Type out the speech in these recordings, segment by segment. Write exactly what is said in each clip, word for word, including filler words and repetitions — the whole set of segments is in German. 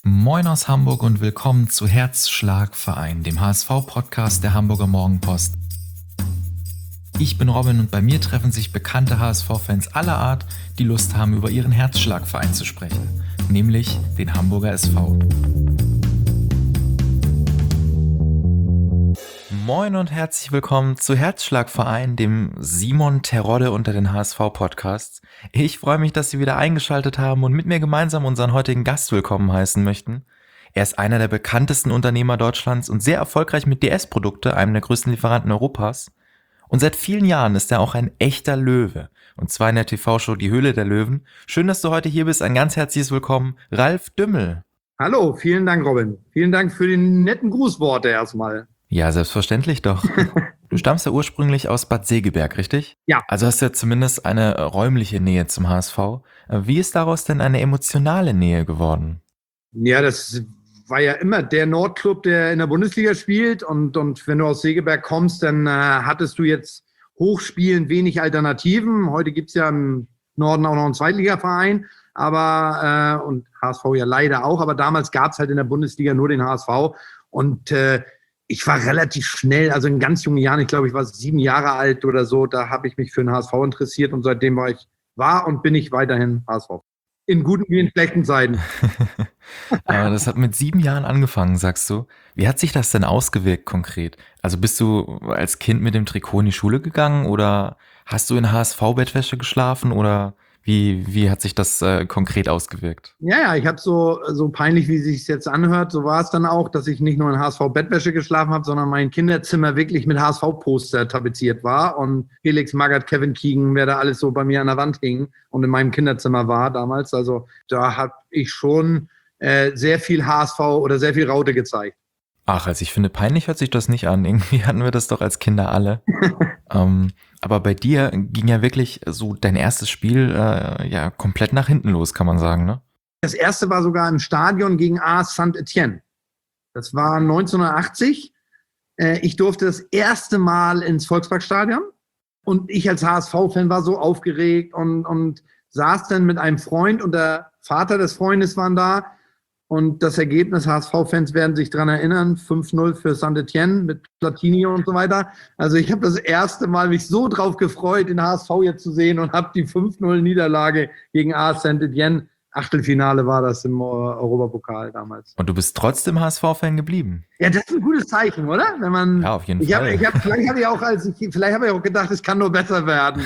Moin aus Hamburg und willkommen zu Herzschlagverein, dem H S V-Podcast der Hamburger Morgenpost. Ich bin Robin und bei mir treffen sich bekannte H S V-Fans aller Art, die Lust haben, über ihren Herzschlagverein zu sprechen, nämlich den Hamburger S V. Moin und herzlich willkommen zu Herzschlagverein, dem Simon Terodde unter den H S V-Podcasts. Ich freue mich, dass Sie wieder eingeschaltet haben und mit mir gemeinsam unseren heutigen Gast willkommen heißen möchten. Er ist einer der bekanntesten Unternehmer Deutschlands und sehr erfolgreich mit D S-Produkte, einem der größten Lieferanten Europas. Und seit vielen Jahren ist er auch ein echter Löwe. Und zwar in der T V-Show Die Höhle der Löwen. Schön, dass du heute hier bist. Ein ganz herzliches Willkommen, Ralf Dümmel. Hallo, vielen Dank, Robin. Vielen Dank für die netten Grußworte erstmal. Ja, selbstverständlich doch. Du stammst ja ursprünglich aus Bad Segeberg, richtig? Ja. Also hast du ja zumindest eine räumliche Nähe zum H S V. Wie ist daraus denn eine emotionale Nähe geworden? Ja, das war ja immer der Nordclub, der in der Bundesliga spielt. Und, und wenn du aus Segeberg kommst, dann äh, hattest du jetzt hochspielend wenig Alternativen. Heute gibt's ja im Norden auch noch einen Zweitligaverein. Aber, äh, und H S V ja leider auch. Aber damals gab's halt in der Bundesliga nur den H S V. Und äh, ich war relativ schnell, also in ganz jungen Jahren, ich glaube, ich war sieben Jahre alt oder so, da habe ich mich für den H S V interessiert und seitdem war ich, war und bin ich weiterhin H S V. In guten wie in schlechten Zeiten. Aber das hat mit sieben Jahren angefangen, sagst du. Wie hat sich das denn ausgewirkt konkret? Also bist du als Kind mit dem Trikot in die Schule gegangen oder hast du in H S V-Bettwäsche geschlafen oder Wie, wie hat sich das äh, konkret ausgewirkt? Ja, ja, ich habe so, so peinlich, wie sich jetzt anhört, so war es dann auch, dass ich nicht nur in H S V-Bettwäsche geschlafen habe, sondern mein Kinderzimmer wirklich mit H S V-Poster tapeziert war und Felix Magath, Kevin Keegan, wer da alles so bei mir an der Wand hing und in meinem Kinderzimmer war damals. Also da habe ich schon äh, sehr viel H S V oder sehr viel Raute gezeigt. Ach, also ich finde, peinlich hört sich das nicht an. Irgendwie hatten wir das doch als Kinder alle. ähm, aber bei dir ging ja wirklich so dein erstes Spiel äh, ja komplett nach hinten los, kann man sagen, ne? Das erste war sogar im Stadion gegen A S Saint-Étienne. Das war neunzehnhundertachtzig. Äh, ich durfte das erste Mal ins Volksparkstadion. Und ich als H S V-Fan war so aufgeregt und, und saß dann mit einem Freund und der Vater des Freundes waren da. Und das Ergebnis, H S V-Fans werden sich dran erinnern, fünf null für Saint-Étienne mit Platini und so weiter. Also ich habe das erste Mal mich so drauf gefreut, den H S V jetzt zu sehen und habe die fünf null Niederlage gegen A S Saint-Étienne, Achtelfinale war das im Europapokal damals. Und du bist trotzdem H S V-Fan geblieben? Ja, das ist ein gutes Zeichen, oder? Wenn man, ja, auf jeden ich Fall. Hab, ich hab, vielleicht habe ich auch, als ich, vielleicht habe ich auch gedacht, es kann nur besser werden.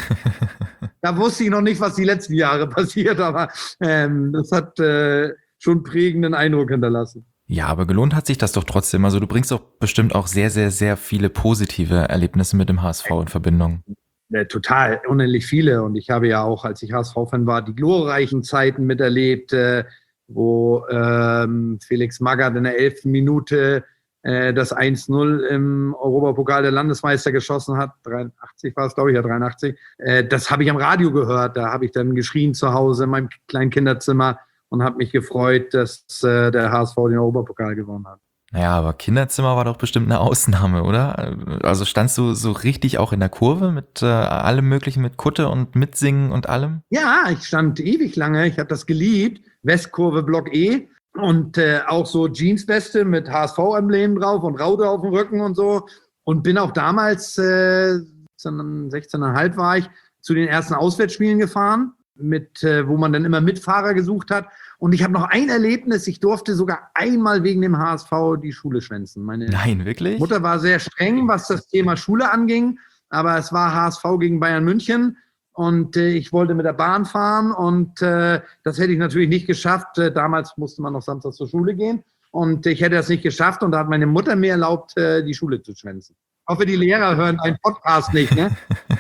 Da wusste ich noch nicht, was die letzten Jahre passiert, aber ähm, das hat äh, schon prägenden Eindruck hinterlassen. Ja, aber gelohnt hat sich das doch trotzdem. Also du bringst doch bestimmt auch sehr, sehr, sehr viele positive Erlebnisse mit dem H S V in Verbindung. Ja, total, unendlich viele. Und ich habe ja auch, als ich H S V-Fan war, die glorreichen Zeiten miterlebt, äh, wo ähm, Felix Magath in der elften Minute äh, das eins null im Europapokal der Landesmeister geschossen hat. dreiundachtzig war es, glaube ich, ja, dreiundachtzig. Äh, das habe ich am Radio gehört. Da habe ich dann geschrien zu Hause in meinem kleinen Kinderzimmer und habe mich gefreut, dass äh, der H S V den Europapokal gewonnen hat. Naja, aber Kinderzimmer war doch bestimmt eine Ausnahme, oder? Also standst du so richtig auch in der Kurve mit äh, allem Möglichen, mit Kutte und Mitsingen und allem? Ja, ich stand ewig lange, ich habe das geliebt, Westkurve Block E und äh, auch so Jeansweste mit H S V-Emblem drauf und Raute auf dem Rücken und so und bin auch damals, äh, sechzehn Komma fünf war ich, zu den ersten Auswärtsspielen gefahren, mit, äh, wo man dann immer Mitfahrer gesucht hat. Und ich habe noch ein Erlebnis, ich durfte sogar einmal wegen dem H S V die Schule schwänzen. Meine Nein, wirklich? Mutter war sehr streng, was das Thema Schule anging, aber es war H S V gegen Bayern München und äh, ich wollte mit der Bahn fahren und äh, das hätte ich natürlich nicht geschafft. Äh, damals musste man noch samstags zur Schule gehen und ich hätte das nicht geschafft und da hat meine Mutter mir erlaubt, äh, die Schule zu schwänzen. Ich hoffe, die Lehrer hören einen Podcast nicht, ne?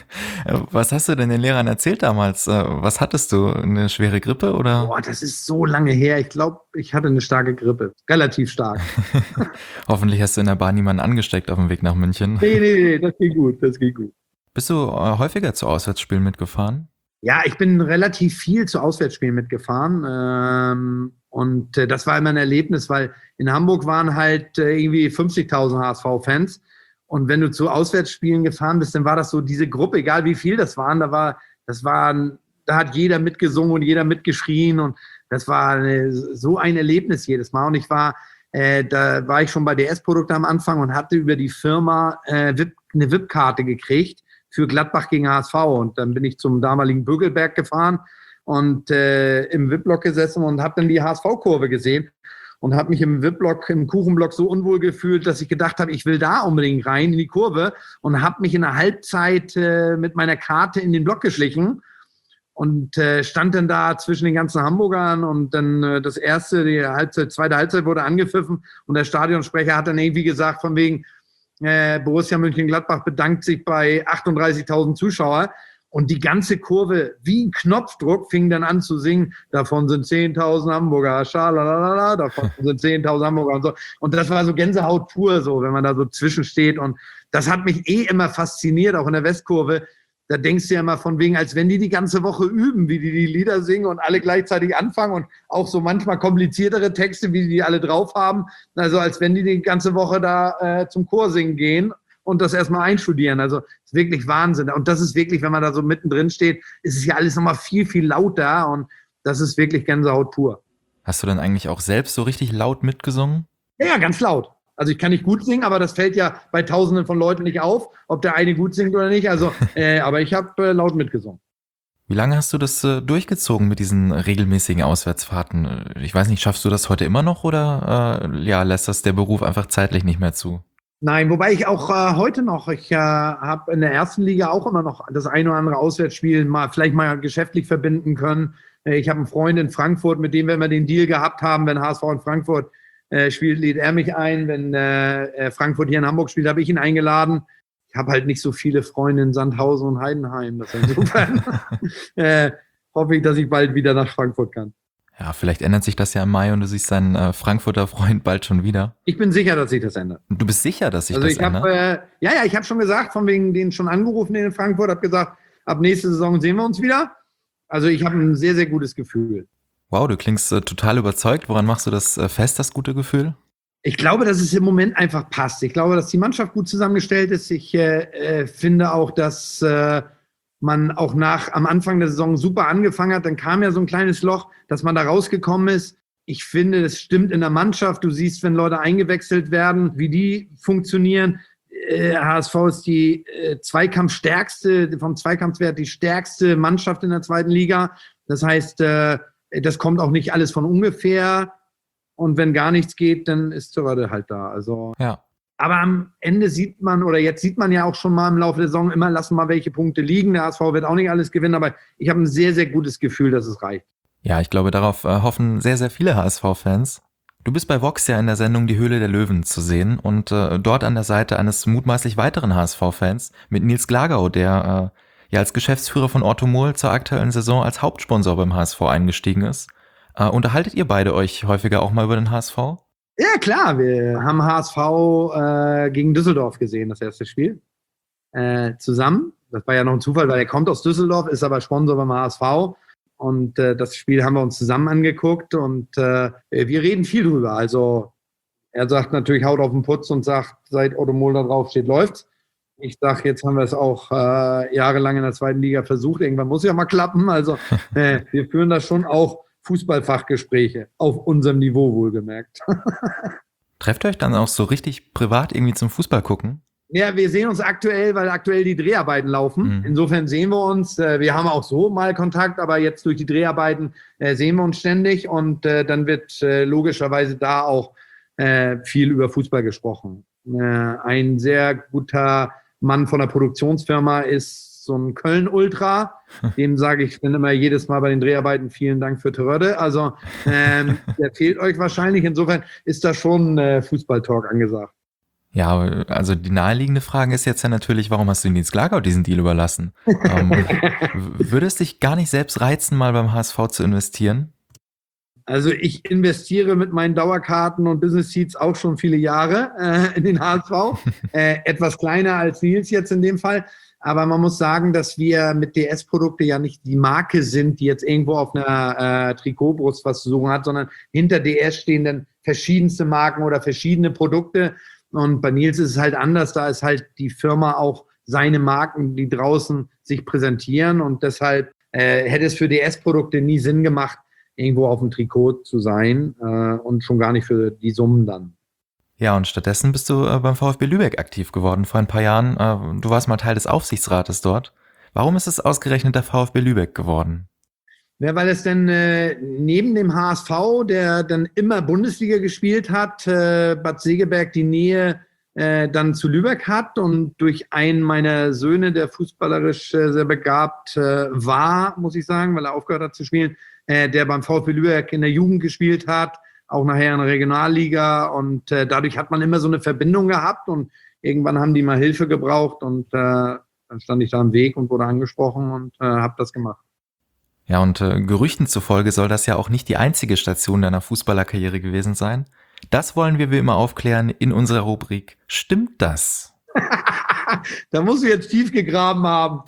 Was hast du denn den Lehrern erzählt damals? Was hattest du? Eine schwere Grippe oder? Boah, das ist so lange her. Ich glaube, ich hatte eine starke Grippe. Relativ stark. Hoffentlich hast du in der Bahn niemanden angesteckt auf dem Weg nach München. Nee, nee, nee, das geht gut, das geht gut. Bist du häufiger zu Auswärtsspielen mitgefahren? Ja, ich bin relativ viel zu Auswärtsspielen mitgefahren. Ähm, und äh, das war immer ein Erlebnis, weil in Hamburg waren halt äh, irgendwie fünfzigtausend H S V-Fans. Und wenn du zu Auswärtsspielen gefahren bist, dann war das so diese Gruppe, egal wie viel das waren, da war, das waren, da hat jeder mitgesungen und jeder mitgeschrien und Das war eine, so ein Erlebnis jedes Mal. Und ich war, äh, da war ich schon bei D S-Produkte am Anfang und hatte über die Firma äh, V I P, eine V I P-Karte gekriegt für Gladbach gegen H S V. Und dann bin ich zum damaligen Bögelberg gefahren und äh, im V I P-Block gesessen und habe dann die H S V-Kurve gesehen und habe mich im V I P-Block, im Kuchenblock so unwohl gefühlt, dass ich gedacht habe, ich will da unbedingt rein in die Kurve und habe mich in der Halbzeit äh, mit meiner Karte in den Block geschlichen und äh, stand dann da zwischen den ganzen Hamburgern und dann äh, das erste, die Halbzeit, zweite Halbzeit wurde angepfiffen und der Stadionsprecher hat dann irgendwie gesagt von wegen äh, Borussia Mönchengladbach bedankt sich bei achtunddreißigtausend Zuschauer. Und die ganze Kurve, wie ein Knopfdruck, fing dann an zu singen, davon sind zehntausend Hamburger, schalalala, davon sind zehntausend Hamburger und so. Und das war so Gänsehaut pur, so, wenn man da so zwischensteht. Und das hat mich eh immer fasziniert, auch in der Westkurve. Da denkst du ja immer von wegen, als wenn die die ganze Woche üben, wie die die Lieder singen und alle gleichzeitig anfangen und auch so manchmal kompliziertere Texte, wie die alle drauf haben. Also als wenn die die ganze Woche da äh, zum Chorsingen gehen und das erstmal einstudieren. Also ist wirklich Wahnsinn. Und das ist wirklich, wenn man da so mittendrin steht, ist es ja alles nochmal viel, viel lauter und das ist wirklich Gänsehaut pur. Hast du dann eigentlich auch selbst so richtig laut mitgesungen? Ja, ja, ganz laut. Also ich kann nicht gut singen, aber das fällt ja bei Tausenden von Leuten nicht auf, ob der eine gut singt oder nicht. Also, äh, aber ich habe äh, laut mitgesungen. Wie lange hast du das äh, durchgezogen mit diesen regelmäßigen Auswärtsfahrten? Ich weiß nicht, schaffst du das heute immer noch oder äh, ja, lässt das der Beruf einfach zeitlich nicht mehr zu? Nein, wobei ich auch äh, heute noch, ich äh, habe in der ersten Liga auch immer noch das ein oder andere Auswärtsspiel mal vielleicht mal geschäftlich verbinden können. Äh, ich habe einen Freund in Frankfurt, mit dem wir immer den Deal gehabt haben, wenn H S V in Frankfurt äh, spielt, lädt er mich ein. Wenn äh, Frankfurt hier in Hamburg spielt, habe ich ihn eingeladen. Ich habe halt nicht so viele Freunde in Sandhausen und Heidenheim. Das insofern äh, hoffe ich, dass ich bald wieder nach Frankfurt kann. Ja, vielleicht ändert sich das ja im Mai und du siehst deinen äh, Frankfurter Freund bald schon wieder. Ich bin sicher, dass sich das ändert. Du bist sicher, dass sich also das ich hab, ändert? Äh, ja, ja, ich habe schon gesagt, von wegen denen schon angerufen in Frankfurt, habe gesagt, ab nächste Saison sehen wir uns wieder. Also ich habe ein sehr, sehr gutes Gefühl. Wow, du klingst äh, total überzeugt. Woran machst du das äh, fest, das gute Gefühl? Ich glaube, dass es im Moment einfach passt. Ich glaube, dass die Mannschaft gut zusammengestellt ist. Ich äh, äh, finde auch, dass äh, man auch nach am Anfang der Saison super angefangen hat. Dann kam ja so ein kleines Loch, dass man da rausgekommen ist. Ich finde, das stimmt in der Mannschaft. Du siehst, wenn Leute eingewechselt werden, wie die funktionieren. Äh, H S V ist die äh, Zweikampfstärkste, vom Zweikampfwert die stärkste Mannschaft in der zweiten Liga. Das heißt, äh, das kommt auch nicht alles von ungefähr. Und wenn gar nichts geht, dann ist Terodde halt da. Also, ja. Aber am Ende sieht man, oder jetzt sieht man ja auch schon mal im Laufe der Saison, immer lassen mal welche Punkte liegen. Der H S V wird auch nicht alles gewinnen, aber ich habe ein sehr, sehr gutes Gefühl, dass es reicht. Ja, ich glaube, darauf äh, hoffen sehr, sehr viele H S V-Fans. Du bist bei Vox ja in der Sendung Die Höhle der Löwen zu sehen und äh, dort an der Seite eines mutmaßlich weiteren H S V-Fans mit Nils Glagau, der äh, ja als Geschäftsführer von Orthomol zur aktuellen Saison als Hauptsponsor beim H S V eingestiegen ist. Äh, unterhaltet ihr beide euch häufiger auch mal über den H S V? Ja, klar. Wir haben H S V äh, gegen Düsseldorf gesehen, das erste Spiel. Äh, zusammen. Das war ja noch ein Zufall, weil er kommt aus Düsseldorf, ist aber Sponsor beim H S V. Und äh, das Spiel haben wir uns zusammen angeguckt und äh, wir reden viel drüber. Also er sagt natürlich, haut auf den Putz und sagt, seit Orthomol da drauf steht, läuft's. Ich sage, jetzt haben wir es auch äh, jahrelang in der zweiten Liga versucht. Irgendwann muss ja mal klappen. Also äh, wir führen da schon auch Fußballfachgespräche, auf unserem Niveau wohlgemerkt. Trefft ihr euch dann auch so richtig privat irgendwie zum Fußball gucken? Ja, wir sehen uns aktuell, weil aktuell die Dreharbeiten laufen. Mhm. Insofern sehen wir uns. Wir haben auch so mal Kontakt, aber jetzt durch die Dreharbeiten sehen wir uns ständig und dann wird logischerweise da auch viel über Fußball gesprochen. Ein sehr guter Mann von der Produktionsfirma ist so ein Köln-Ultra. Dem sage ich dann immer jedes Mal bei den Dreharbeiten vielen Dank für Terodde. Also ähm, der fehlt euch wahrscheinlich. Insofern ist da schon äh, Fußball-Talk angesagt. Ja, also die naheliegende Frage ist jetzt ja natürlich, warum hast du Nils Glagau diesen Deal überlassen? ähm, würde es dich gar nicht selbst reizen, mal beim H S V zu investieren? Also ich investiere mit meinen Dauerkarten und Business Seats auch schon viele Jahre äh, in den H S V. äh, etwas kleiner als Nils jetzt in dem Fall. Aber man muss sagen, dass wir mit D S-Produkte ja nicht die Marke sind, die jetzt irgendwo auf einer äh, Trikotbrust was zu suchen hat, sondern hinter D S stehen dann verschiedenste Marken oder verschiedene Produkte. Und bei Nils ist es halt anders. Da ist halt die Firma auch seine Marken, die draußen sich präsentieren. Und deshalb äh, hätte es für D S-Produkte nie Sinn gemacht, irgendwo auf dem Trikot zu sein äh, und schon gar nicht für die Summen dann. Ja, und stattdessen bist du äh, beim VfB Lübeck aktiv geworden vor ein paar Jahren. Äh, du warst mal Teil des Aufsichtsrates dort. Warum ist es ausgerechnet der VfB Lübeck geworden? Ja, weil es dann äh, neben dem H S V, der dann immer Bundesliga gespielt hat, äh, Bad Segeberg die Nähe äh, dann zu Lübeck hat und durch einen meiner Söhne, der fußballerisch äh, sehr begabt äh, war, muss ich sagen, weil er aufgehört hat zu spielen, äh, der beim VfB Lübeck in der Jugend gespielt hat, auch nachher in der Regionalliga und äh, dadurch hat man immer so eine Verbindung gehabt und irgendwann haben die mal Hilfe gebraucht und äh, dann stand ich da am Weg und wurde angesprochen und äh, habe das gemacht. Ja, und äh, Gerüchten zufolge soll das ja auch nicht die einzige Station deiner Fußballerkarriere gewesen sein. Das wollen wir wie immer aufklären in unserer Rubrik Stimmt das? Da musst du jetzt tief gegraben haben.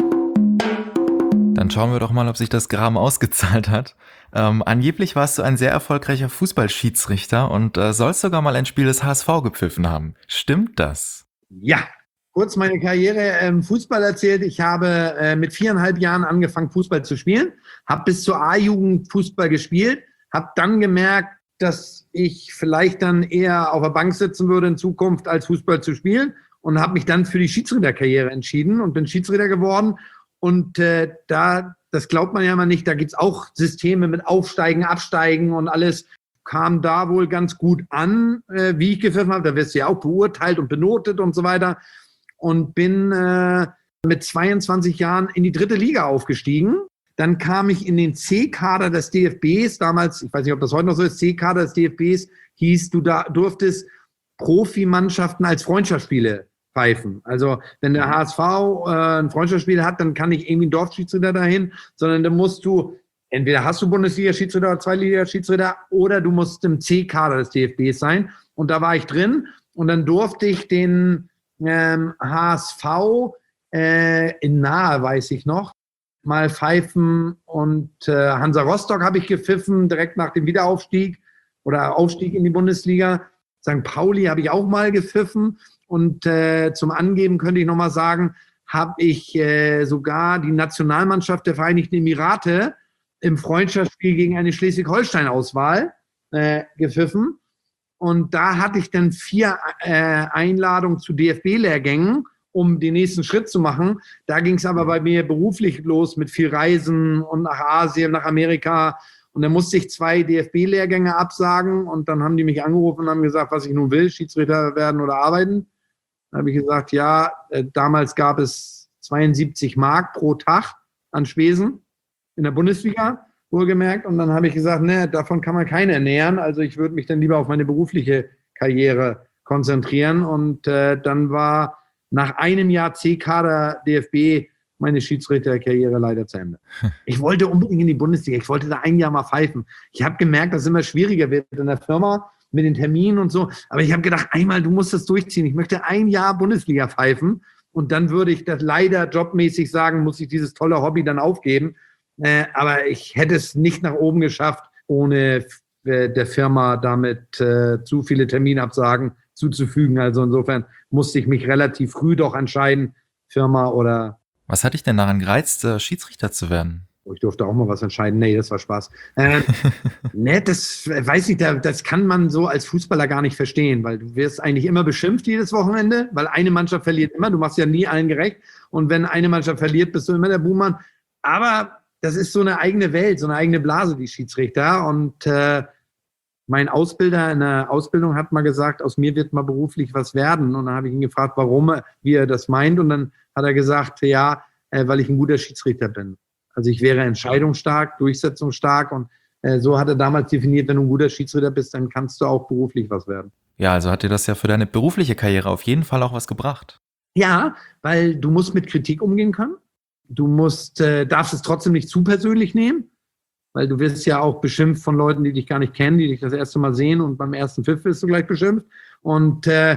Dann schauen wir doch mal, ob sich das Graben ausgezahlt hat. Ähm, angeblich warst du ein sehr erfolgreicher Fußballschiedsrichter und äh, sollst sogar mal ein Spiel des H S V gepfiffen haben. Stimmt das? Ja, kurz meine Karriere im Fußball erzählt. Ich habe äh, mit viereinhalb Jahren angefangen, Fußball zu spielen, habe bis zur A-Jugend Fußball gespielt, habe dann gemerkt, dass ich vielleicht dann eher auf der Bank sitzen würde in Zukunft, als Fußball zu spielen und habe mich dann für die Schiedsrichterkarriere entschieden und bin Schiedsrichter geworden. Und äh, da, das glaubt man ja immer nicht, da gibt's auch Systeme mit Aufsteigen, Absteigen und alles. Kam da wohl ganz gut an, äh, wie ich gepfiffen habe. Da wirst du ja auch beurteilt und benotet und so weiter. Und bin äh, mit zweiundzwanzig Jahren in die dritte Liga aufgestiegen. Dann kam ich in den C-Kader des D F Bs. Damals, ich weiß nicht, ob das heute noch so ist, C-Kader des D F Bs hieß, du da durftest Profimannschaften als Freundschaftsspiele pfeifen. Also wenn der H S V äh, ein Freundschaftsspiel hat, dann kann nicht irgendwie ein Dorfschiedsrichter dahin, sondern dann musst du, entweder hast du Bundesliga-Schiedsrichter oder Zweitliga-Schiedsrichter oder du musst im C-Kader des D F Bs sein. Und da war ich drin und dann durfte ich den ähm, H S V äh, in Nahe, weiß ich noch, mal pfeifen und äh, Hansa Rostock habe ich gepfiffen, direkt nach dem Wiederaufstieg oder Aufstieg in die Bundesliga. Sankt Pauli habe ich auch mal gepfiffen und äh, zum Angeben könnte ich nochmal sagen, habe ich äh, sogar die Nationalmannschaft der Vereinigten Emirate im Freundschaftsspiel gegen eine Schleswig-Holstein-Auswahl äh, gepfiffen. Und da hatte ich dann vier äh, Einladungen zu D F B-Lehrgängen, um den nächsten Schritt zu machen. Da ging es aber bei mir beruflich los mit viel Reisen und nach Asien, nach Amerika. Und dann musste ich zwei D F B-Lehrgänge absagen. Und dann haben die mich angerufen und haben gesagt, was ich nun will, Schiedsrichter werden oder arbeiten. Dann habe ich gesagt, ja, äh, damals gab es zweiundsiebzig Mark pro Tag an Spesen in der Bundesliga, wohlgemerkt. Und dann habe ich gesagt, ne, davon kann man keine ernähren. Also ich würde mich dann lieber auf meine berufliche Karriere konzentrieren. Und äh, dann war nach einem Jahr C-Kader D F B meine Schiedsrichterkarriere leider zu Ende. Ich wollte unbedingt in die Bundesliga. Ich wollte da ein Jahr mal pfeifen. Ich habe gemerkt, dass es immer schwieriger wird in der Firma mit den Terminen und so. Aber ich habe gedacht, einmal, du musst das durchziehen. Ich möchte ein Jahr Bundesliga pfeifen. Und dann würde ich das leider jobmäßig sagen, muss ich dieses tolle Hobby dann aufgeben. Äh, aber ich hätte es nicht nach oben geschafft, ohne äh, der Firma damit äh, zu viele Terminabsagen zuzufügen. Also insofern musste ich mich relativ früh doch entscheiden, Firma oder... Was hat dich denn daran gereizt, äh, Schiedsrichter zu werden? Ich durfte auch mal was entscheiden. Nee, das war Spaß. Äh, ne, das weiß ich, das kann man so als Fußballer gar nicht verstehen, weil du wirst eigentlich immer beschimpft jedes Wochenende, weil eine Mannschaft verliert immer. Du machst ja nie allen gerecht. Und wenn eine Mannschaft verliert, bist du immer der Buhmann. Aber das ist so eine eigene Welt, so eine eigene Blase, die Schiedsrichter. Und äh, mein Ausbilder in der Ausbildung hat mal gesagt, aus mir wird mal beruflich was werden. Und dann habe ich ihn gefragt, warum, wie er das meint. Und dann hat er gesagt, ja, äh, weil ich ein guter Schiedsrichter bin. Also ich wäre entscheidungsstark, durchsetzungsstark. Und äh, so hat er damals definiert, wenn du ein guter Schiedsrichter bist, dann kannst du auch beruflich was werden. Ja, also hat dir das ja für deine berufliche Karriere auf jeden Fall auch was gebracht. Ja, weil du musst mit Kritik umgehen können. Du musst, äh, darfst es trotzdem nicht zu persönlich nehmen, weil du wirst ja auch beschimpft von Leuten, die dich gar nicht kennen, die dich das erste Mal sehen und beim ersten Pfiff wirst du gleich beschimpft. Und äh,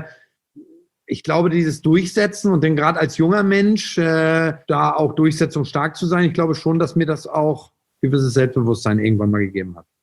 ich glaube, dieses Durchsetzen und dann gerade als junger Mensch äh, da auch durchsetzungsstark zu sein, ich glaube schon, dass mir das auch gewisses Selbstbewusstsein irgendwann mal gegeben hat.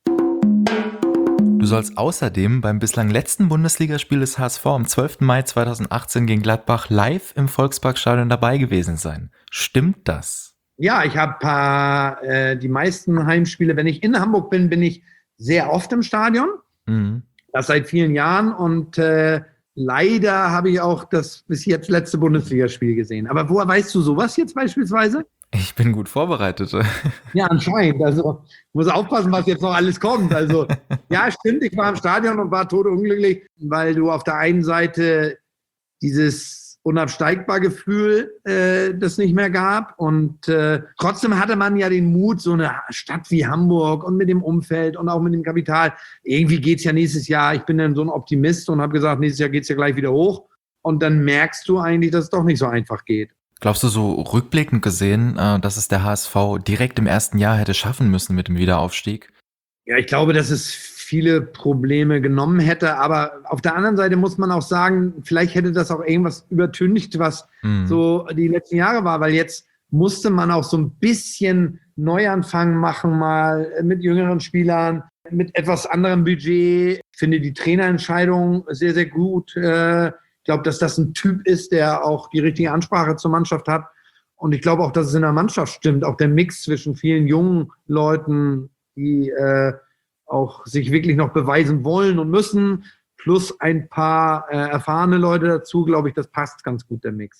Du sollst außerdem beim bislang letzten Bundesligaspiel des H S V am zwölften Mai zweitausendachtzehn gegen Gladbach live im Volksparkstadion dabei gewesen sein. Stimmt das? Ja, ich habe äh, die meisten Heimspiele, wenn ich in Hamburg bin, bin ich sehr oft im Stadion. Mhm. Das seit vielen Jahren und äh, leider habe ich auch das bis jetzt letzte Bundesligaspiel gesehen. Aber woher weißt du sowas jetzt beispielsweise? Ich bin gut vorbereitet. Ja, anscheinend. Also muss aufpassen, was jetzt noch alles kommt. Also ja, stimmt, ich war im Stadion und war totunglücklich, weil du auf der einen Seite dieses unabsteigbar Gefühl, äh, das nicht mehr gab. Und äh, trotzdem hatte man ja den Mut, so eine Stadt wie Hamburg und mit dem Umfeld und auch mit dem Kapital. Irgendwie geht's ja nächstes Jahr. Ich bin dann so ein Optimist und habe gesagt, nächstes Jahr geht's ja gleich wieder hoch. Und dann merkst du eigentlich, dass es doch nicht so einfach geht. Glaubst du so rückblickend gesehen, äh, dass es der H S V direkt im ersten Jahr hätte schaffen müssen mit dem Wiederaufstieg? Ja, ich glaube, dass es viele Probleme genommen hätte. Aber auf der anderen Seite muss man auch sagen, vielleicht hätte das auch irgendwas übertüncht, was mhm. so die letzten Jahre war. Weil jetzt musste man auch so ein bisschen Neuanfang machen, mal mit jüngeren Spielern, mit etwas anderem Budget. Ich finde die Trainerentscheidung sehr, sehr gut. Ich glaube, dass das ein Typ ist, der auch die richtige Ansprache zur Mannschaft hat. Und ich glaube auch, dass es in der Mannschaft stimmt. Auch der Mix zwischen vielen jungen Leuten, die äh, auch sich wirklich noch beweisen wollen und müssen, plus ein paar äh, erfahrene Leute dazu, glaube ich, das passt ganz gut, der Mix.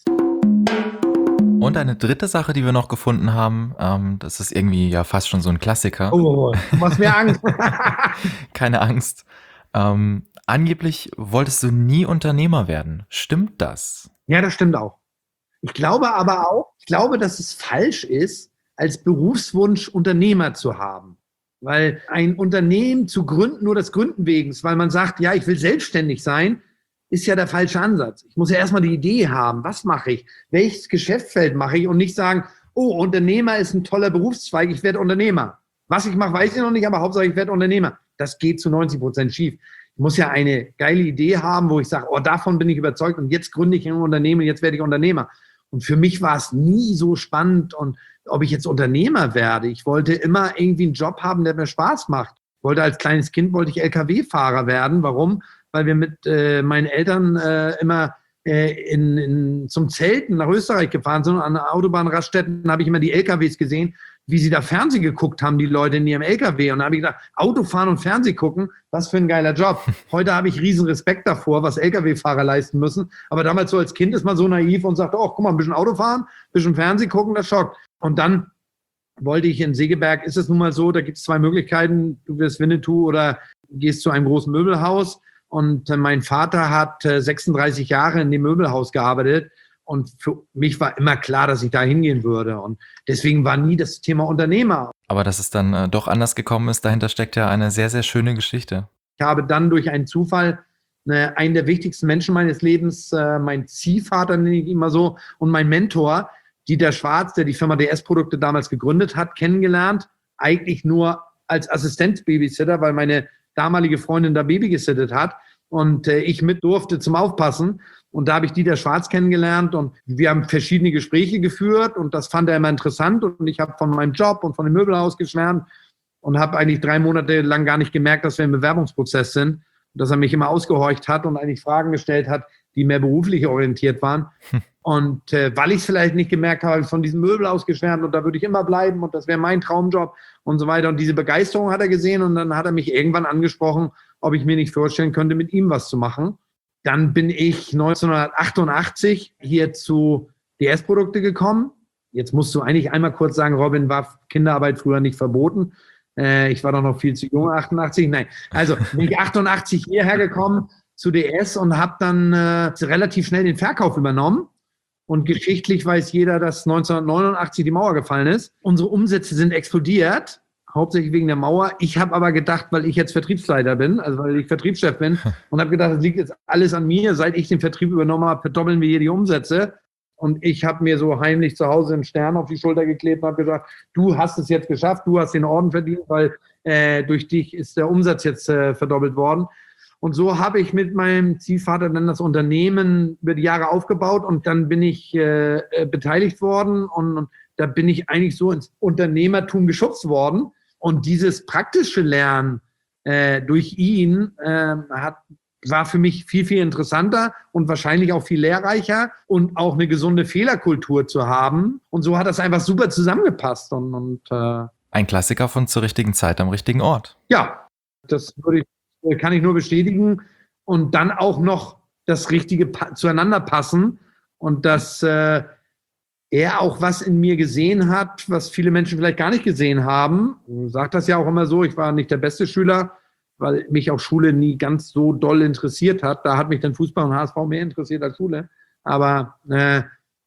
Und eine dritte Sache, die wir noch gefunden haben, ähm, das ist irgendwie ja fast schon so ein Klassiker. Oh, du machst mir Angst. Keine Angst. Ähm, angeblich wolltest du nie Unternehmer werden. Stimmt das? Ja, das stimmt auch. Ich glaube aber auch, ich glaube, dass es falsch ist, als Berufswunsch Unternehmer zu haben. Weil ein Unternehmen zu gründen, nur des Gründen wegen, weil man sagt, ja, ich will selbstständig sein, ist ja der falsche Ansatz. Ich muss ja erstmal die Idee haben, was mache ich, welches Geschäftsfeld mache ich und nicht sagen, oh, Unternehmer ist ein toller Berufszweig, ich werde Unternehmer. Was ich mache, weiß ich noch nicht, aber Hauptsache ich werde Unternehmer. Das geht zu neunzig Prozent schief. Ich muss ja eine geile Idee haben, wo ich sage, oh, davon bin ich überzeugt und jetzt gründe ich ein Unternehmen, jetzt werde ich Unternehmer. Und für mich war es nie so spannend und ob ich jetzt Unternehmer werde. Ich wollte immer irgendwie einen Job haben, der mir Spaß macht. Ich wollte als kleines Kind wollte ich L K W-Fahrer werden. Warum? Weil wir mit äh, meinen Eltern äh, immer äh, in, in, zum Zelten nach Österreich gefahren sind. Und an Autobahnraststätten habe ich immer die L K Ws gesehen, wie sie da Fernsehen geguckt haben, die Leute in ihrem L K W. Und da habe ich gedacht, Autofahren und Fernsehen gucken, was für ein geiler Job. Heute habe ich riesen Respekt davor, was L K W-Fahrer leisten müssen. Aber damals so als Kind ist man so naiv und sagt, oh, guck mal, ein bisschen Autofahren, ein bisschen Fernsehen gucken, das schockt. Und dann wollte ich in Segeberg, ist es nun mal so, da gibt es zwei Möglichkeiten, du wirst Winnetou oder gehst zu einem großen Möbelhaus. Und äh, mein Vater hat äh, sechsunddreißig Jahre in dem Möbelhaus gearbeitet. Und für mich war immer klar, dass ich da hingehen würde. Und deswegen war nie das Thema Unternehmer. Aber dass es dann äh, doch anders gekommen ist, dahinter steckt ja eine sehr, sehr schöne Geschichte. Ich habe dann durch einen Zufall äh, einen der wichtigsten Menschen meines Lebens, äh, mein Ziehvater nenne ich ihn immer so, und mein Mentor, Dieter Schwarz, der die Firma D S-Produkte damals gegründet hat, kennengelernt. Eigentlich nur als Assistenzbabysitter, weil meine damalige Freundin da Baby gesittet hat und äh, ich mit durfte zum Aufpassen. Und da habe ich Dieter Schwarz kennengelernt und wir haben verschiedene Gespräche geführt und das fand er immer interessant und ich habe von meinem Job und von dem Möbelhaus geschwärmt und habe eigentlich drei Monate lang gar nicht gemerkt, dass wir im Bewerbungsprozess sind und dass er mich immer ausgehorcht hat und eigentlich Fragen gestellt hat, die mehr beruflich orientiert waren. Hm. Und äh, weil ich es vielleicht nicht gemerkt habe, habe ich von diesem Möbelhaus geschwärmt und da würde ich immer bleiben und das wäre mein Traumjob und so weiter. Und diese Begeisterung hat er gesehen und dann hat er mich irgendwann angesprochen, ob ich mir nicht vorstellen könnte, mit ihm was zu machen. Dann bin ich neunzehnhundertachtundachtzig hier zu D S-Produkte gekommen. Jetzt musst du eigentlich einmal kurz sagen, Robin, war Kinderarbeit früher nicht verboten? Äh, ich war doch noch viel zu jung, achtundachtzig. Nein, also bin ich achtundachtzig hierher gekommen zu D S und habe dann äh, relativ schnell den Verkauf übernommen. Und geschichtlich weiß jeder, dass neunzehnhundertneunundachtzig die Mauer gefallen ist. Unsere Umsätze sind explodiert, hauptsächlich wegen der Mauer. Ich habe aber gedacht, weil ich jetzt Vertriebsleiter bin, also weil ich Vertriebschef bin, und habe gedacht, das liegt jetzt alles an mir. Seit ich den Vertrieb übernommen habe, verdoppeln wir hier die Umsätze. Und ich habe mir so heimlich zu Hause einen Stern auf die Schulter geklebt und habe gesagt, du hast es jetzt geschafft, du hast den Orden verdient, weil äh, durch dich ist der Umsatz jetzt äh, verdoppelt worden. Und so habe ich mit meinem Ziehvater dann das Unternehmen über die Jahre aufgebaut und dann bin ich äh, beteiligt worden und, und da bin ich eigentlich so ins Unternehmertum geschubst worden. Und dieses praktische Lernen äh, durch ihn äh, hat war für mich viel, viel interessanter und wahrscheinlich auch viel lehrreicher und auch eine gesunde Fehlerkultur zu haben. Und so hat das einfach super zusammengepasst. Und, und äh, Ein Klassiker von zur richtigen Zeit am richtigen Ort. ja, das würde ich, kann ich nur bestätigen. Und dann auch noch das Richtige pa- zueinander passen und dass äh, er auch was in mir gesehen hat, was viele Menschen vielleicht gar nicht gesehen haben. Ich sage das ja auch immer so, ich war nicht der beste Schüler, weil mich auch Schule nie ganz so doll interessiert hat. Da hat mich dann Fußball und H S V mehr interessiert als Schule. Aber äh,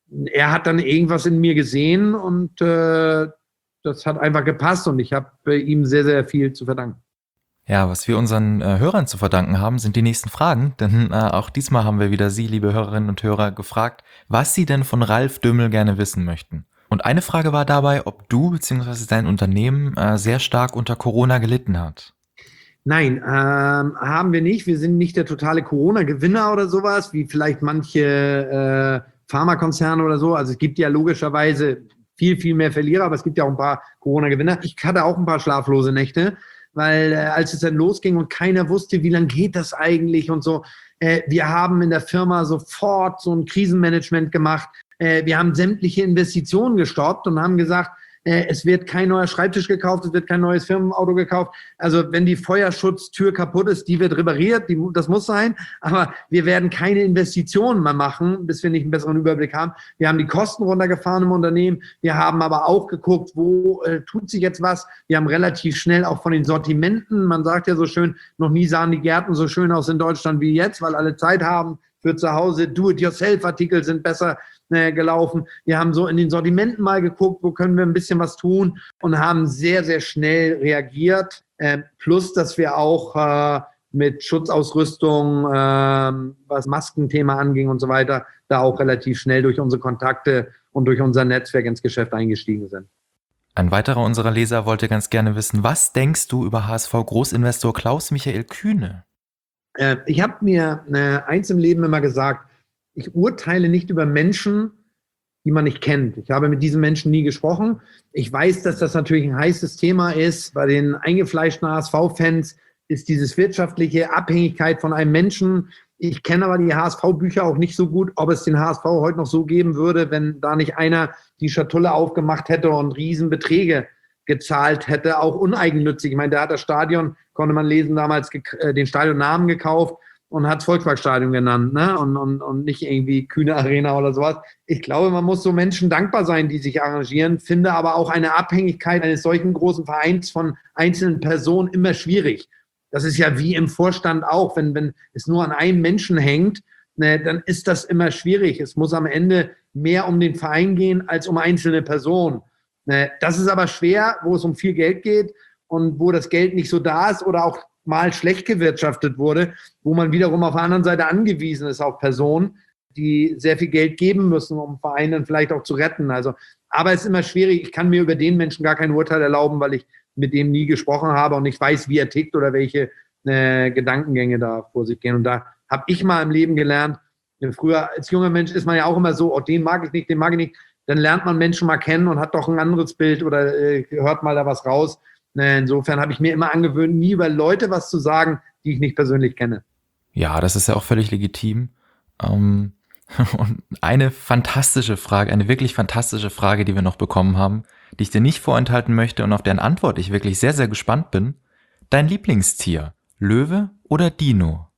er hat dann irgendwas in mir gesehen und äh, das hat einfach gepasst und ich habe äh, ihm sehr, sehr viel zu verdanken. Ja, was wir unseren äh, Hörern zu verdanken haben, sind die nächsten Fragen, denn äh, auch diesmal haben wir wieder Sie, liebe Hörerinnen und Hörer, gefragt, was Sie denn von Ralf Dümmel gerne wissen möchten. Und eine Frage war dabei, ob du bzw. dein Unternehmen äh, sehr stark unter Corona gelitten hat. Nein, ähm, haben wir nicht. Wir sind nicht der totale Corona-Gewinner oder sowas, wie vielleicht manche äh, Pharmakonzerne oder so. Also es gibt ja logischerweise viel, viel mehr Verlierer, aber es gibt ja auch ein paar Corona-Gewinner. Ich hatte auch ein paar schlaflose Nächte, weil äh, als es dann losging und keiner wusste, wie lange geht das eigentlich und so. Äh, wir haben in der Firma sofort so ein Krisenmanagement gemacht. Äh, wir haben sämtliche Investitionen gestoppt und haben gesagt, es wird kein neuer Schreibtisch gekauft, es wird kein neues Firmenauto gekauft. Also wenn die Feuerschutztür kaputt ist, die wird repariert, die, das muss sein. Aber wir werden keine Investitionen mehr machen, bis wir nicht einen besseren Überblick haben. Wir haben die Kosten runtergefahren im Unternehmen. Wir haben aber auch geguckt, wo äh, tut sich jetzt was. Wir haben relativ schnell auch von den Sortimenten, man sagt ja so schön, noch nie sahen die Gärten so schön aus in Deutschland wie jetzt, weil alle Zeit haben für zu Hause. Do-it-yourself-Artikel sind besser äh, gelaufen. Wir haben so in den Sortimenten mal geguckt, wo können wir ein bisschen was tun und haben sehr, sehr schnell reagiert. Äh, plus, dass wir auch äh, mit Schutzausrüstung, äh, was Maskenthema anging und so weiter, da auch relativ schnell durch unsere Kontakte und durch unser Netzwerk ins Geschäft eingestiegen sind. Ein weiterer unserer Leser wollte ganz gerne wissen, was denkst du über H S V-Großinvestor Klaus-Michael Kühne? Äh, ich habe mir äh, eins im Leben immer gesagt, ich urteile nicht über Menschen, die man nicht kennt. Ich habe mit diesen Menschen nie gesprochen. Ich weiß, dass das natürlich ein heißes Thema ist. Bei den eingefleischten H S V-Fans ist dieses wirtschaftliche Abhängigkeit von einem Menschen. Ich kenne aber die H S V-Bücher auch nicht so gut, ob es den H S V heute noch so geben würde, wenn da nicht einer die Schatulle aufgemacht hätte und Riesenbeträge gezahlt hätte, auch uneigennützig. Ich meine, der hat das Stadion, konnte man lesen, damals äh, den Stadionnamen gekauft und hat das Volksparkstadion genannt, ne? Und, und, und nicht irgendwie Kühne Arena oder sowas. Ich glaube, man muss so Menschen dankbar sein, die sich arrangieren, finde aber auch eine Abhängigkeit eines solchen großen Vereins von einzelnen Personen immer schwierig. Das ist ja wie im Vorstand auch, wenn, wenn es nur an einem Menschen hängt, ne, dann ist das immer schwierig. Es muss am Ende mehr um den Verein gehen als um einzelne Personen. Ne, das ist aber schwer, wo es um viel Geld geht und wo das Geld nicht so da ist oder auch mal schlecht gewirtschaftet wurde, wo man wiederum auf der anderen Seite angewiesen ist auf Personen, die sehr viel Geld geben müssen, um Vereine dann vielleicht auch zu retten. Also, aber es ist immer schwierig. Ich kann mir über den Menschen gar kein Urteil erlauben, weil ich mit dem nie gesprochen habe und ich weiß, wie er tickt oder welche äh, Gedankengänge da vor sich gehen. Und da habe ich mal im Leben gelernt, früher als junger Mensch ist man ja auch immer so, oh, den mag ich nicht, den mag ich nicht. Dann lernt man Menschen mal kennen und hat doch ein anderes Bild oder äh, hört mal da was raus. Insofern habe ich mir immer angewöhnt, nie über Leute was zu sagen, die ich nicht persönlich kenne. Ja, das ist ja auch völlig legitim. Ähm, und eine fantastische Frage, eine wirklich fantastische Frage, die wir noch bekommen haben, die ich dir nicht vorenthalten möchte und auf deren Antwort ich wirklich sehr, sehr gespannt bin. Dein Lieblingstier, Löwe oder Dino?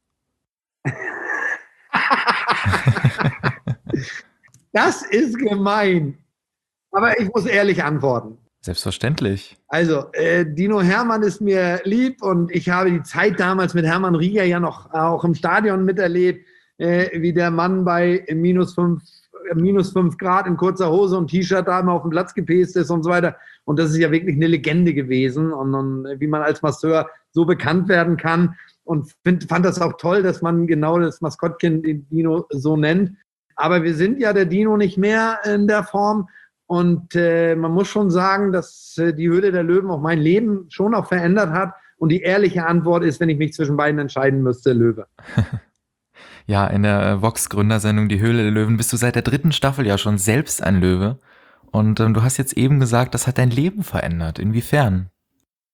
Das ist gemein. Aber ich muss ehrlich antworten. Selbstverständlich. Also, äh, Dino Hermann ist mir lieb und ich habe die Zeit damals mit Hermann Rieger ja noch auch im Stadion miterlebt, äh, wie der Mann bei minus fünf, minus fünf Grad in kurzer Hose und T-Shirt da immer auf dem Platz gepäst ist und so weiter. Und das ist ja wirklich eine Legende gewesen und, und wie man als Masseur so bekannt werden kann. Und find, fand das auch toll, dass man genau das Maskottchen den Dino so nennt. Aber wir sind ja der Dino nicht mehr in der Form. Und äh, man muss schon sagen, dass äh, die Höhle der Löwen auch mein Leben schon auch verändert hat. Und die ehrliche Antwort ist, wenn ich mich zwischen beiden entscheiden müsste, Löwe. Ja, in der Vox-Gründersendung Die Höhle der Löwen bist du seit der dritten Staffel ja schon selbst ein Löwe. Und ähm, du hast jetzt eben gesagt, das hat dein Leben verändert. Inwiefern?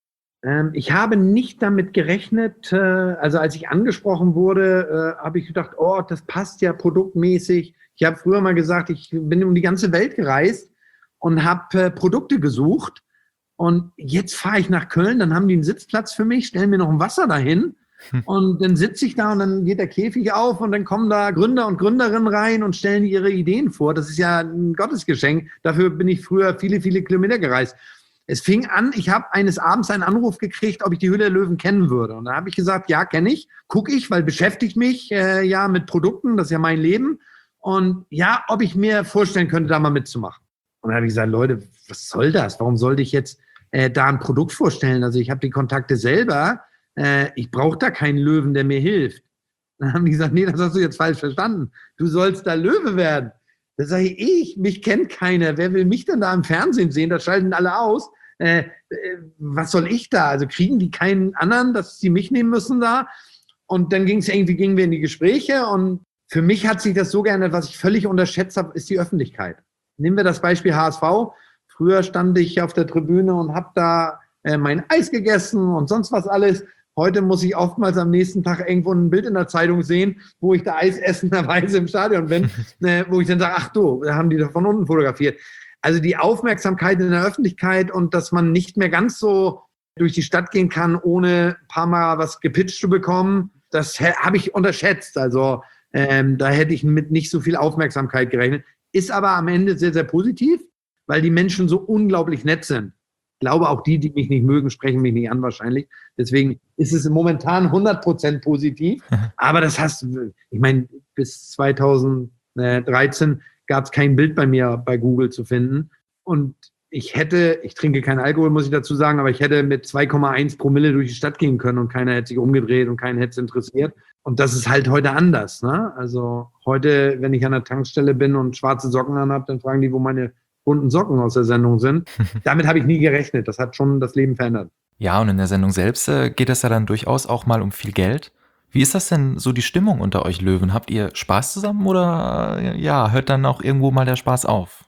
Ähm, ich habe nicht damit gerechnet, äh, also als ich angesprochen wurde, äh, habe ich gedacht, oh, das passt ja produktmäßig. Ich habe früher mal gesagt, ich bin um die ganze Welt gereist und habe äh, Produkte gesucht. Und jetzt fahre ich nach Köln, dann haben die einen Sitzplatz für mich, stellen mir noch ein Wasser dahin. Und dann sitze ich da und dann geht der Käfig auf und dann kommen da Gründer und Gründerinnen rein und stellen ihre Ideen vor. Das ist ja ein Gottesgeschenk. Dafür bin ich früher viele, viele Kilometer gereist. Es fing an, ich habe eines Abends einen Anruf gekriegt, ob ich die Höhle der Löwen kennen würde. Und da habe ich gesagt, ja, kenne ich. Gucke ich, weil beschäftigt mich äh, ja mit Produkten, das ist ja mein Leben. Und ja, ob ich mir vorstellen könnte, da mal mitzumachen. Und dann habe ich gesagt, Leute, was soll das? Warum sollte ich jetzt äh, da ein Produkt vorstellen? Also ich habe die Kontakte selber. Äh, ich brauche da keinen Löwen, der mir hilft. Dann haben die gesagt, nee, das hast du jetzt falsch verstanden. Du sollst da Löwe werden. Da sage ich, ich, mich kennt keiner. Wer will mich denn da im Fernsehen sehen? Das schalten alle aus. Äh, äh, was soll ich da? Also kriegen die keinen anderen, dass sie mich nehmen müssen da? Und dann ging es irgendwie, gingen wir in die Gespräche und für mich hat sich das so geändert, was ich völlig unterschätzt habe, ist die Öffentlichkeit. Nehmen wir das Beispiel H S V. Früher stand ich auf der Tribüne und habe da äh, mein Eis gegessen und sonst was alles. Heute muss ich oftmals am nächsten Tag irgendwo ein Bild in der Zeitung sehen, wo ich da Eis essenderweise im Stadion bin, äh, wo ich dann sage, ach du, da haben die doch von unten fotografiert. Also die Aufmerksamkeit in der Öffentlichkeit und dass man nicht mehr ganz so durch die Stadt gehen kann, ohne ein paar Mal was gepitcht zu bekommen, das habe ich unterschätzt. Also ähm, da hätte ich mit nicht so viel Aufmerksamkeit gerechnet. Ist aber am Ende sehr, sehr positiv, weil die Menschen so unglaublich nett sind. Ich glaube, auch die, die mich nicht mögen, sprechen mich nicht an wahrscheinlich. Deswegen ist es momentan hundert Prozent positiv. Aber das hast ich meine, bis zweitausenddreizehn gab es kein Bild bei mir bei Google zu finden. Und ich hätte, ich trinke keinen Alkohol, muss ich dazu sagen, aber ich hätte mit zwei Komma eins Promille durch die Stadt gehen können und keiner hätte sich umgedreht und keinen hätte es interessiert. Und das ist halt heute anders. Ne? Also heute, wenn ich an der Tankstelle bin und schwarze Socken an habe, dann fragen die, wo meine bunten Socken aus der Sendung sind. Damit habe ich nie gerechnet. Das hat schon das Leben verändert. Ja, und in der Sendung selbst äh, geht es ja dann durchaus auch mal um viel Geld. Wie ist das denn so die Stimmung unter euch Löwen? Habt ihr Spaß zusammen oder äh, ja, hört dann auch irgendwo mal der Spaß auf?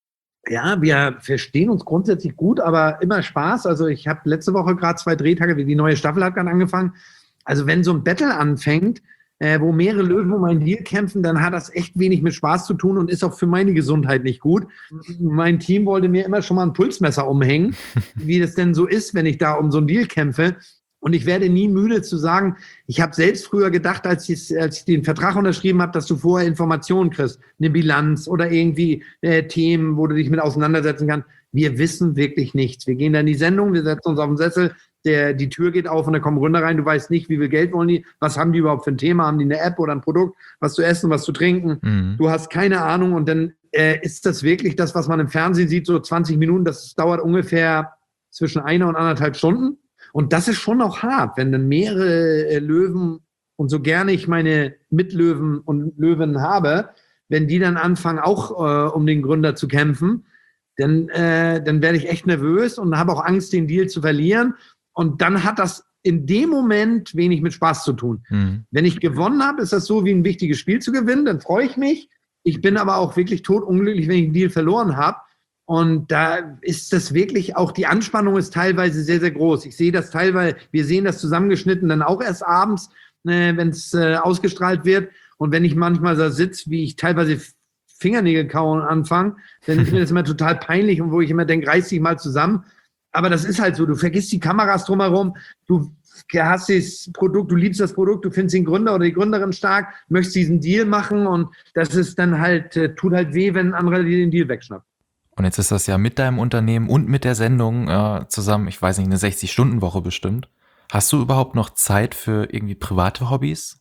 Ja, wir verstehen uns grundsätzlich gut, aber immer Spaß. Also ich habe letzte Woche gerade zwei Drehtage, wie die neue Staffel hat gerade angefangen. Also wenn so ein Battle anfängt, äh, wo mehrere Löwen um einen Deal kämpfen, dann hat das echt wenig mit Spaß zu tun und ist auch für meine Gesundheit nicht gut. Mein Team wollte mir immer schon mal ein Pulsmesser umhängen, wie das denn so ist, wenn ich da um so einen Deal kämpfe. Und ich werde nie müde zu sagen, ich habe selbst früher gedacht, als ich, als ich den Vertrag unterschrieben habe, dass du vorher Informationen kriegst, eine Bilanz oder irgendwie äh, Themen, wo du dich mit auseinandersetzen kannst. Wir wissen wirklich nichts. Wir gehen dann in die Sendung, wir setzen uns auf den Sessel, der, die Tür geht auf und da kommen Gründer rein. Du weißt nicht, wie viel Geld wollen die, was haben die überhaupt für ein Thema, haben die eine App oder ein Produkt, was zu essen, was zu trinken. Mhm. Du hast keine Ahnung und dann äh, ist das wirklich das, was man im Fernsehen sieht, so zwanzig Minuten, das dauert ungefähr zwischen einer und anderthalb Stunden. Und das ist schon auch hart, wenn dann mehrere äh, Löwen und so gerne ich meine Mitlöwen und Löwen habe, wenn die dann anfangen, auch äh, um den Gründer zu kämpfen, dann, äh, dann werde ich echt nervös und habe auch Angst, den Deal zu verlieren. Und dann hat das in dem Moment wenig mit Spaß zu tun. Mhm. Wenn ich gewonnen habe, ist das so wie ein wichtiges Spiel zu gewinnen, dann freue ich mich. Ich bin aber auch wirklich totunglücklich, wenn ich einen Deal verloren habe. Und da ist das wirklich auch, die Anspannung ist teilweise sehr, sehr groß. Ich sehe das teilweise, wir sehen das zusammengeschnitten dann auch erst abends, äh, wenn es äh, ausgestrahlt wird. Und wenn ich manchmal da sitze, wie ich teilweise Fingernägel kauen anfange, dann ist mir das immer total peinlich und wo ich immer denke, reiß dich mal zusammen. Aber das ist halt so, du vergisst die Kameras drumherum, du hast das Produkt, du liebst das Produkt, du findest den Gründer oder die Gründerin stark, möchtest diesen Deal machen und das ist dann halt, äh, tut halt weh, wenn ein anderer dir den Deal wegschnappt. Und jetzt ist das ja mit deinem Unternehmen und mit der Sendung äh, zusammen, ich weiß nicht, eine sechzig-Stunden-Woche bestimmt. Hast du überhaupt noch Zeit für irgendwie private Hobbys?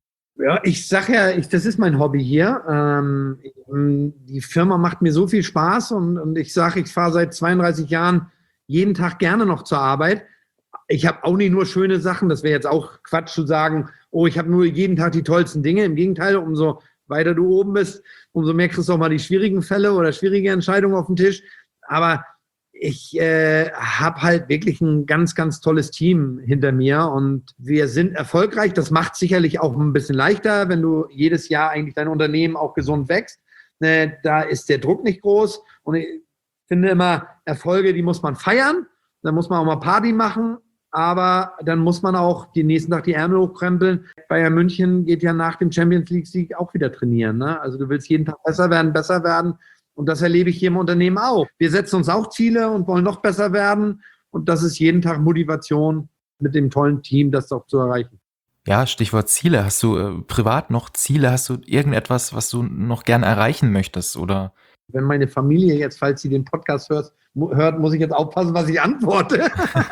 Ja, ich sag ja, ich, das ist mein Hobby hier. Ähm, die Firma macht mir so viel Spaß und, und ich sage, ich fahre seit zweiunddreißig Jahren jeden Tag gerne noch zur Arbeit. Ich habe auch nicht nur schöne Sachen, das wäre jetzt auch Quatsch zu sagen, oh, ich habe nur jeden Tag die tollsten Dinge. Im Gegenteil, umso weiter du oben bist, umso mehr kriegst du auch mal die schwierigen Fälle oder schwierige Entscheidungen auf den Tisch. Aber ich äh, habe halt wirklich ein ganz, ganz tolles Team hinter mir und wir sind erfolgreich. Das macht sicherlich auch ein bisschen leichter, wenn du jedes Jahr eigentlich dein Unternehmen auch gesund wächst. Äh, da ist der Druck nicht groß und ich finde immer, Erfolge, die muss man feiern. Da muss man auch mal Party machen. Aber dann muss man auch den nächsten Tag die Ärmel hochkrempeln. Bayern München geht ja nach dem Champions League-Sieg auch wieder trainieren. Ne? Also du willst jeden Tag besser werden, besser werden. Und das erlebe ich hier im Unternehmen auch. Wir setzen uns auch Ziele und wollen noch besser werden. Und das ist jeden Tag Motivation, mit dem tollen Team das auch zu erreichen. Ja, Stichwort Ziele. Hast du äh, privat noch Ziele? Hast du irgendetwas, was du noch gern erreichen möchtest? Oder? Wenn meine Familie jetzt, falls sie den Podcast hört, mu- hört muss ich jetzt aufpassen, was ich antworte.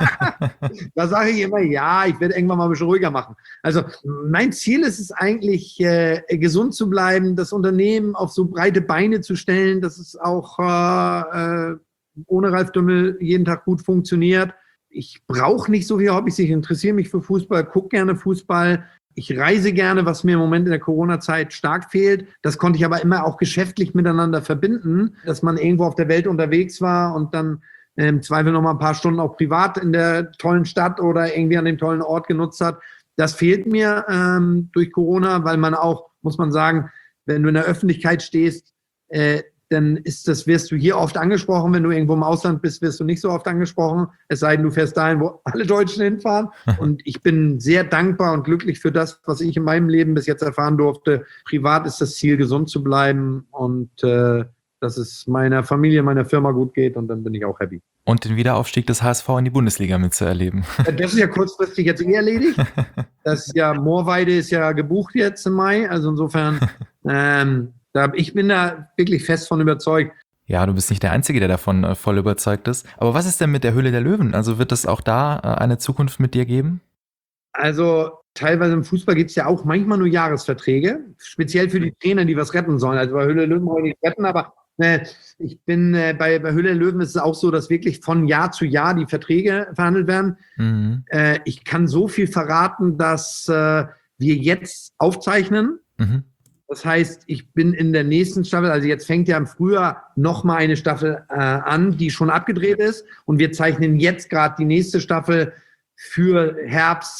Da sage ich immer, ja, ich werde irgendwann mal ein bisschen ruhiger machen. Also mein Ziel ist es eigentlich, äh, gesund zu bleiben, das Unternehmen auf so breite Beine zu stellen, dass es auch äh, äh, ohne Ralf Dümmel jeden Tag gut funktioniert. Ich brauche nicht so viele Hobbys, ich interessiere mich für Fußball, gucke gerne Fußball. Ich reise gerne, was mir im Moment in der Corona-Zeit stark fehlt. Das konnte ich aber immer auch geschäftlich miteinander verbinden, dass man irgendwo auf der Welt unterwegs war und dann im Zweifel noch mal ein paar Stunden auch privat in der tollen Stadt oder irgendwie an dem tollen Ort genutzt hat. Das fehlt mir ähm, durch Corona, weil man auch, muss man sagen, wenn du in der Öffentlichkeit stehst, äh, dann ist das, wirst du hier oft angesprochen. Wenn du irgendwo im Ausland bist, wirst du nicht so oft angesprochen. Es sei denn, du fährst dahin, wo alle Deutschen hinfahren. Und ich bin sehr dankbar und glücklich für das, was ich in meinem Leben bis jetzt erfahren durfte. Privat ist das Ziel, gesund zu bleiben und äh, dass es meiner Familie, meiner Firma gut geht. Und dann bin ich auch happy. Und den Wiederaufstieg des H S V in die Bundesliga mitzuerleben. Das ist ja kurzfristig jetzt eh erledigt. Das ist ja, Moorweide ist ja gebucht jetzt im Mai. Also insofern, ähm, da, ich bin da wirklich fest von überzeugt. Ja, du bist nicht der Einzige, der davon äh, voll überzeugt ist. Aber was ist denn mit der Höhle der Löwen? Also wird es auch da äh, eine Zukunft mit dir geben? Also teilweise im Fußball gibt es ja auch manchmal nur Jahresverträge, speziell für die Trainer, die was retten sollen. Also bei Höhle der Löwen wollen nicht retten, aber äh, ich bin äh, bei, bei Höhle der Löwen ist es auch so, dass wirklich von Jahr zu Jahr die Verträge verhandelt werden. Mhm. Äh, ich kann so viel verraten, dass äh, wir jetzt aufzeichnen. Mhm. Das heißt, ich bin in der nächsten Staffel, also jetzt fängt ja im Frühjahr nochmal eine Staffel äh, an, die schon abgedreht ist. Und wir zeichnen jetzt gerade die nächste Staffel für Herbst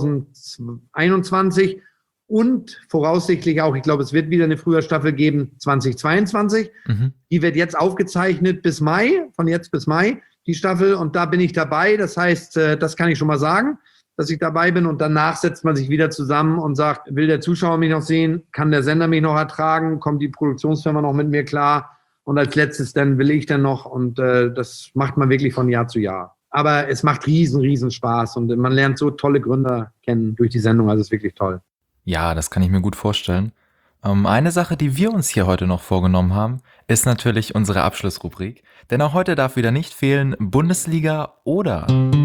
zweitausendeinundzwanzig und voraussichtlich auch, ich glaube, es wird wieder eine Frühjahrstaffel geben, zweitausendzweiundzwanzig. Mhm. Die wird jetzt aufgezeichnet bis Mai, von jetzt bis Mai, die Staffel. Und da bin ich dabei. Das heißt, äh, das kann ich schon mal sagen, dass ich dabei bin. Und danach setzt man sich wieder zusammen und sagt, will der Zuschauer mich noch sehen? Kann der Sender mich noch ertragen? Kommt die Produktionsfirma noch mit mir klar? Und als letztes dann will ich dann noch. Und äh, das macht man wirklich von Jahr zu Jahr. Aber es macht riesen, riesen Spaß. Und man lernt so tolle Gründer kennen durch die Sendung. Also es ist wirklich toll. Ja, das kann ich mir gut vorstellen. Ähm, eine Sache, die wir uns hier heute noch vorgenommen haben, ist natürlich unsere Abschlussrubrik. Denn auch heute darf wieder nicht fehlen Bundesliga oder...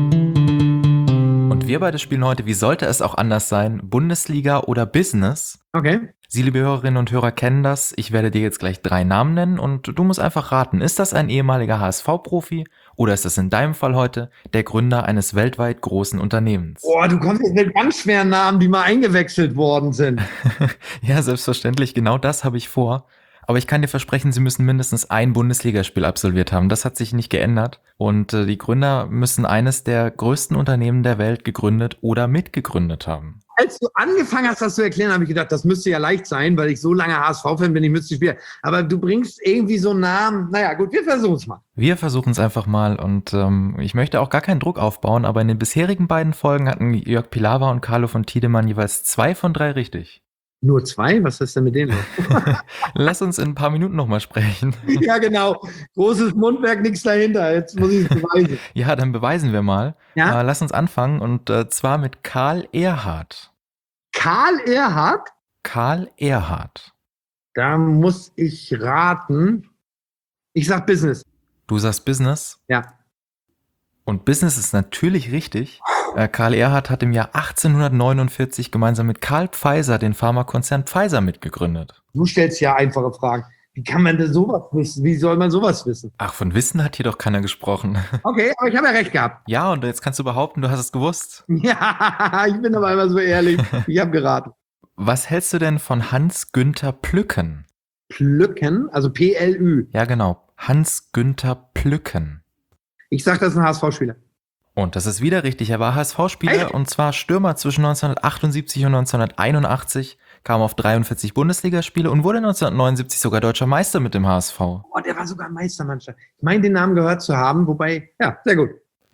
Und wir beide spielen heute, wie sollte es auch anders sein, Bundesliga oder Business. Okay. Sie, liebe Hörerinnen und Hörer, kennen das. Ich werde dir jetzt gleich drei Namen nennen und du musst einfach raten, ist das ein ehemaliger H S V-Profi oder ist das in deinem Fall heute der Gründer eines weltweit großen Unternehmens? Boah, du kommst jetzt mit ganz schweren Namen, die mal eingewechselt worden sind. Ja, selbstverständlich, genau das habe ich vor. Aber ich kann dir versprechen, sie müssen mindestens ein Bundesligaspiel absolviert haben. Das hat sich nicht geändert. Und äh, die Gründer müssen eines der größten Unternehmen der Welt gegründet oder mitgegründet haben. Als du angefangen hast, das zu erklären, habe ich gedacht, das müsste ja leicht sein, weil ich so lange H S V-Fan bin, ich müsste spielen. Aber du bringst irgendwie so einen Namen. Naja, gut, wir versuchen es mal. Wir versuchen es einfach mal und ähm, ich möchte auch gar keinen Druck aufbauen, aber in den bisherigen beiden Folgen hatten Jörg Pilawa und Carlo von Tiedemann jeweils zwei von drei richtig. Nur zwei? Was ist denn mit denen los? Lass uns in ein paar Minuten nochmal sprechen. Ja, genau. Großes Mundwerk, nichts dahinter. Jetzt muss ich es beweisen. Ja, dann beweisen wir mal. Ja? Äh, lass uns anfangen und äh, zwar mit Karl Erhardt. Karl Erhardt? Karl Erhardt. Da muss ich raten. Ich sag Business. Du sagst Business? Ja. Und Business ist natürlich richtig. Äh, Karl Erhardt hat im Jahr achtzehnhundertneunundvierzig gemeinsam mit Karl Pfizer den Pharmakonzern Pfizer mitgegründet. Du stellst ja einfache Fragen. Wie kann man denn sowas wissen? Wie soll man sowas wissen? Ach, von Wissen hat hier doch keiner gesprochen. Okay, aber ich habe ja recht gehabt. Ja, und jetzt kannst du behaupten, du hast es gewusst. Ja, ich bin aber immer so ehrlich. Ich habe geraten. Was hältst du denn von Hans-Günther Plücken? Plücken, also P L Ü. Ja, genau. Hans-Günther Plücken. Ich sag, das ist ein H S V-Spieler. Und das ist wieder richtig. Er war H S V-Spieler Echt? und zwar Stürmer zwischen neunzehnhundertachtundsiebzig und neunzehnhunderteinundachtzig, kam auf dreiundvierzig Bundesligaspiele und wurde neunzehnhundertneunundsiebzig sogar deutscher Meister mit dem H S V. Oh, der war sogar Meistermannschaft. Ich meine, den Namen gehört zu haben, wobei, ja, sehr gut.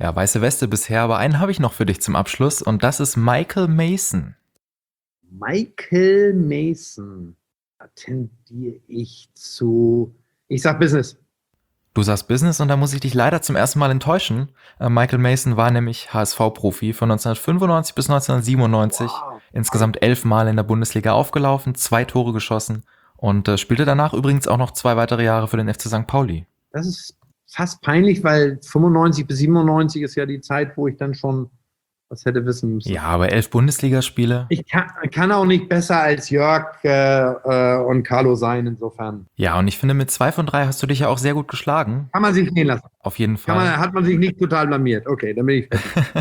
Ja, weiße Weste bisher, aber einen habe ich noch für dich zum Abschluss und das ist Michael Mason. Michael Mason. Da tendiere ich zu, ich sag Business. Du sagst Business und da muss ich dich leider zum ersten Mal enttäuschen. Äh, Michael Mason war nämlich H S V-Profi von neunzehnhundertfünfundneunzig bis neunzehnhundertsiebenundneunzig. Wow. Insgesamt elf Mal in der Bundesliga aufgelaufen, zwei Tore geschossen und äh, spielte danach übrigens auch noch zwei weitere Jahre für den F C Sankt Pauli. Das ist fast peinlich, weil fünfundneunzig bis siebenundneunzig ist ja die Zeit, wo ich dann schon was hätte wissen müssen. Ja, aber elf Bundesligaspiele. Ich kann, kann auch nicht besser als Jörg äh, äh, und Carlo sein, insofern. Ja, und ich finde, mit zwei von drei hast du dich ja auch sehr gut geschlagen. Kann man sich gehen lassen. Auf jeden Kann Fall. man, hat man sich nicht total blamiert. Okay, dann bin ich fertig.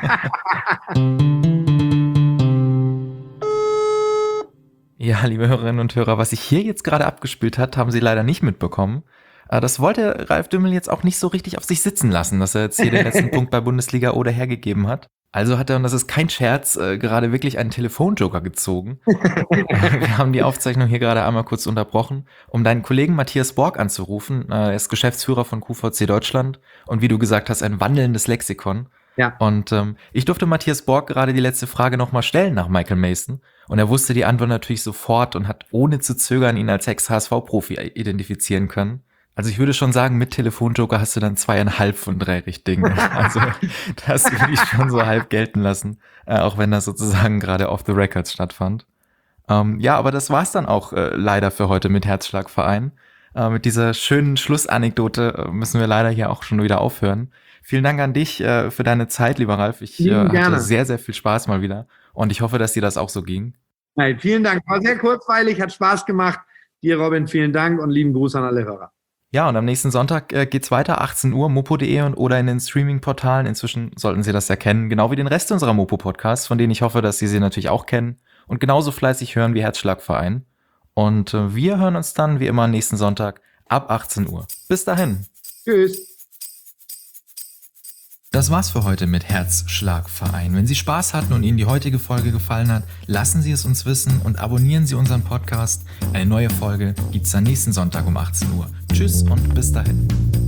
Ja, liebe Hörerinnen und Hörer, was sich hier jetzt gerade abgespielt hat, haben Sie leider nicht mitbekommen. Äh, Das wollte Ralf Dümmel jetzt auch nicht so richtig auf sich sitzen lassen, dass er jetzt hier den letzten Punkt bei Bundesliga oder hergegeben hat. Also hat er, und das ist kein Scherz, äh, gerade wirklich einen Telefonjoker gezogen. Wir haben die Aufzeichnung hier gerade einmal kurz unterbrochen, um deinen Kollegen Matthias Borg anzurufen. Äh, Er ist Geschäftsführer von Q V C Deutschland und wie du gesagt hast, ein wandelndes Lexikon. Ja. Und ähm, ich durfte Matthias Borg gerade die letzte Frage nochmal stellen nach Michael Mason. Und er wusste die Antwort natürlich sofort und hat ohne zu zögern ihn als Ex-H S V-Profi identifizieren können. Also ich würde schon sagen, mit Telefonjoker hast du dann zweieinhalb von drei richtigen. Also das würde ich schon so halb gelten lassen, äh, auch wenn das sozusagen gerade off the records stattfand. Ähm, ja, aber das war's dann auch äh, leider für heute mit Herzschlagverein. Äh, mit dieser schönen Schlussanekdote äh, müssen wir leider hier auch schon wieder aufhören. Vielen Dank an dich äh, für deine Zeit, lieber Ralf. Ich äh, Lieben hatte gerne. sehr, sehr viel Spaß mal wieder. Und ich hoffe, dass dir das auch so ging. Nein, vielen Dank. War sehr kurzweilig, hat Spaß gemacht. Dir, Robin, vielen Dank und lieben Gruß an alle Hörer. Ja, und am nächsten Sonntag äh, geht's weiter, achtzehn Uhr, mopo punkt de und oder in den Streaming-Portalen. Inzwischen sollten Sie das ja kennen, genau wie den Rest unserer Mopo-Podcasts, von denen ich hoffe, dass Sie sie natürlich auch kennen und genauso fleißig hören wie Herzschlagverein. Und äh, wir hören uns dann wie immer nächsten Sonntag ab achtzehn Uhr. Bis dahin. Tschüss. Das war's für heute mit Herzschlagverein. Wenn Sie Spaß hatten und Ihnen die heutige Folge gefallen hat, lassen Sie es uns wissen und abonnieren Sie unseren Podcast. Eine neue Folge gibt's dann nächsten Sonntag um achtzehn Uhr. Tschüss und bis dahin.